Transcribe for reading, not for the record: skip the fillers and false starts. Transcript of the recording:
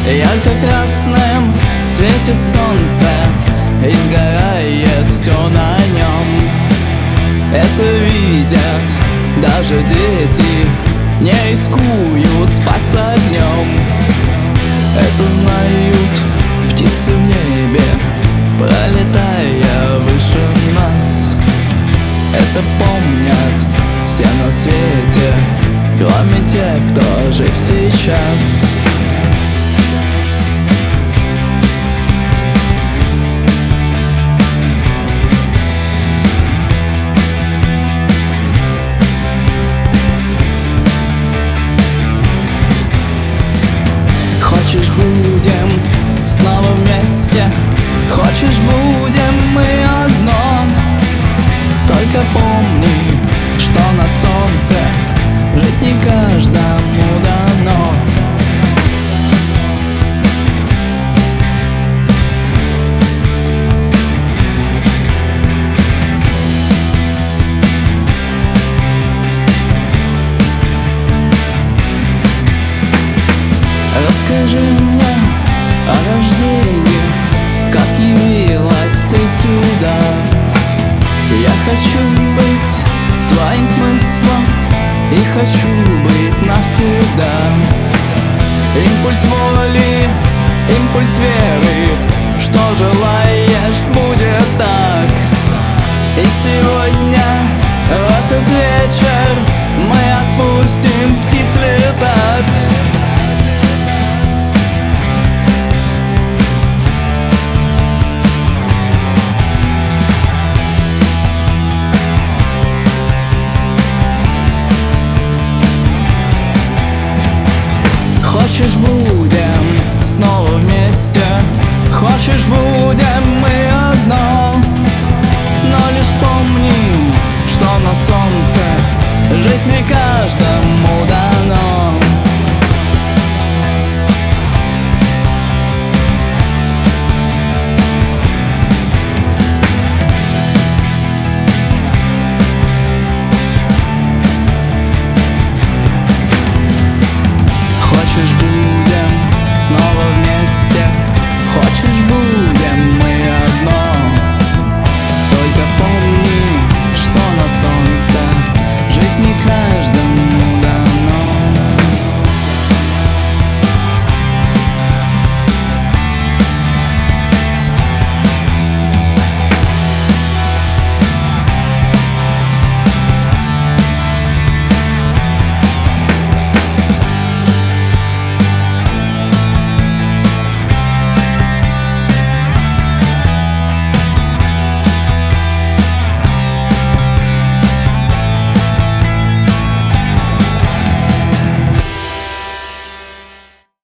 Ярко-красным светит солнце, и сгорает все на нем. Это видят даже дети, не рискуют спать с огнем. Это знают птицы в небе, пролетая выше нас. Это помнят все на свете, кроме тех, кто жив сейчас. Хочешь, будем снова вместе, хочешь, будем мы одно. Только помни, что на солнце жить не каждому дано. Расскажи мне о рождении, как явилась ты сюда. Я хочу быть твоим смыслом и хочу быть навсегда. Импульс воли, импульс веры, что желаешь, будет так. И сегодня, в этот вечер, мы отпустим птиц летать. Хочешь, будем снова вместе, хочешь, будем